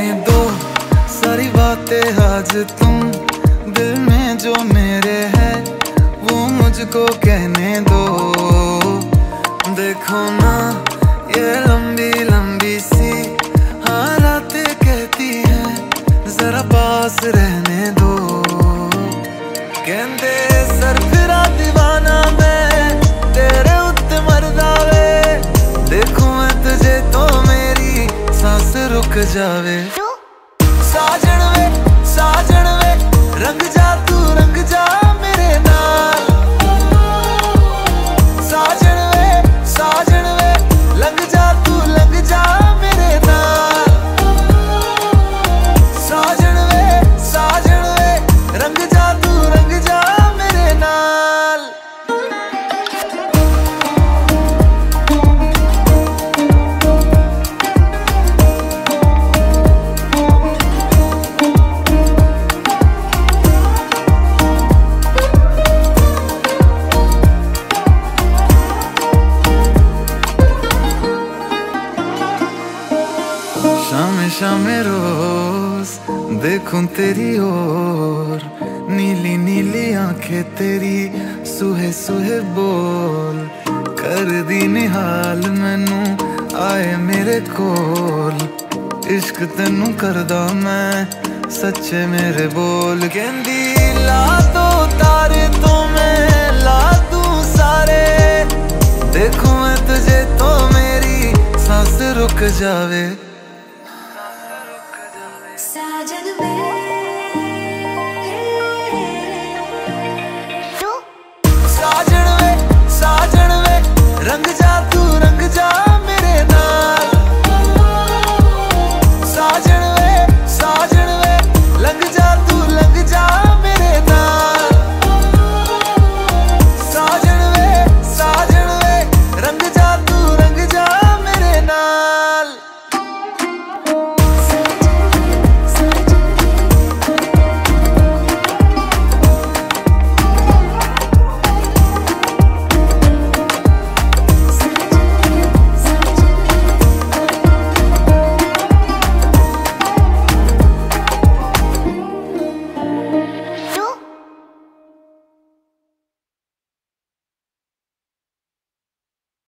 दो सारी बातें आज तुम, दिल में जो मेरे है वो मुझको कहने दो। देखो ना ये लंबी लंबी सी हालातें कहती हैं जरा पास रहने दो। कहते सर फिरा दीवाना मैं तेरे उत्ते मरदा वे, देखूं मैं तुझे तो मेरी सांस रुक जावे। साजन वे रंग जा तू रंग जा मेरे नाल। साजन वे लंग जा तू लंग जा मेरे नाल। साजन वे रंग जा तू रंग जा मेरे नाल। शामे रोज देखूं तेरी ओर, नीली नीली आंखें तेरी सुहे सुहे बोल कर दी निहाल मैनू आए मेरे कोल। इश्क तेनू करदा मैं सच्चे मेरे बोल। कहंदी ला दो तारे तो मैं ला दूं सारे, देखूं मैं तुझे तो मेरी सांस रुक जावे। साजन वे